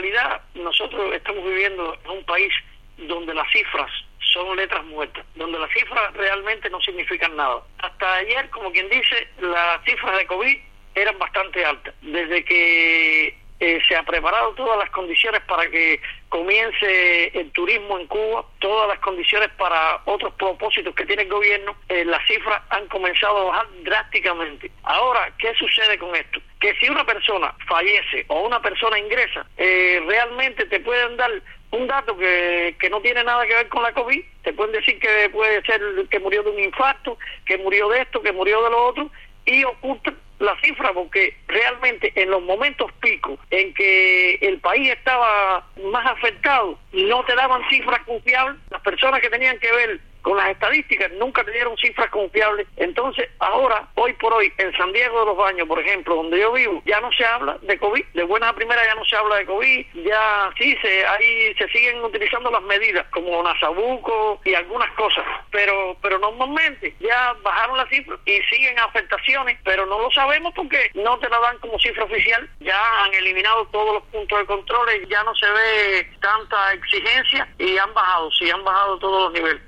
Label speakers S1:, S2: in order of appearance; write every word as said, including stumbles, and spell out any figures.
S1: realidad nosotros estamos viviendo en un país donde las cifras son letras muertas, donde las cifras realmente no significan nada. Hasta ayer, como quien dice, las cifras de COVID eran bastante altas. Desde que eh, se han preparado todas las condiciones para que comience el turismo en Cuba, todas las condiciones para otros propósitos que tiene el gobierno, eh, las cifras han comenzado a bajar drásticamente. Ahora, ¿qué sucede con esto? Que si una persona fallece o una persona ingresa, eh, realmente te pueden dar un dato que, que no tiene nada que ver con la COVID. Te pueden decir que puede ser que murió de un infarto, que murió de esto, que murió de lo otro, y ocultan la cifra, porque realmente en los momentos picos en que el país estaba más afectado, no te daban cifras confiables. Las personas que tenían que ver con las estadísticas nunca te dieron cifras confiables. Entonces ahora, hoy por hoy, en San Diego de los Baños, por ejemplo, donde yo vivo, ya no se habla de COVID, de buenas a primeras ya no se habla de COVID, ya sí, se ahí se siguen utilizando las medidas, como Nasabuco y algunas cosas, pero pero normalmente ya bajaron las cifras y siguen afectaciones, pero no lo sabemos porque no te la dan como cifra oficial. Ya han eliminado todos los puntos de control, ya no se ve tanta exigencia y han bajado, sí, han bajado todos los niveles.